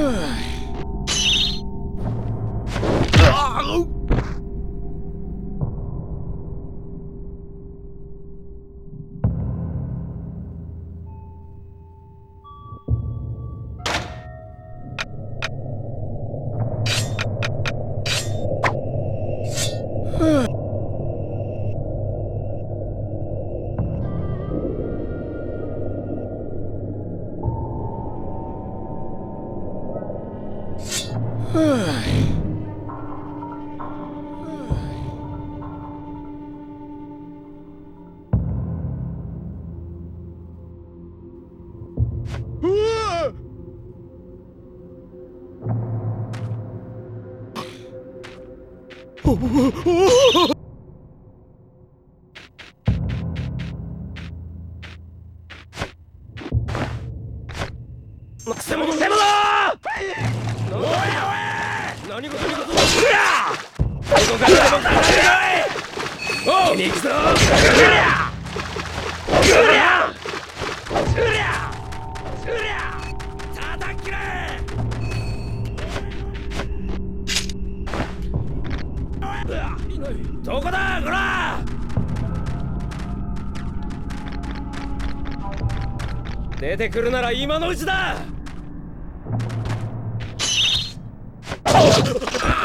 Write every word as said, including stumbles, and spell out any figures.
くせ者せ者！おいおい！何事何事！うりゃ！最後からでも叩いてこい！おう！気に行くぞ！うりゃ！うりゃ！うりゃ！うりゃ！叩き切れ！どこだこら！出てくるなら今のうちだ！あ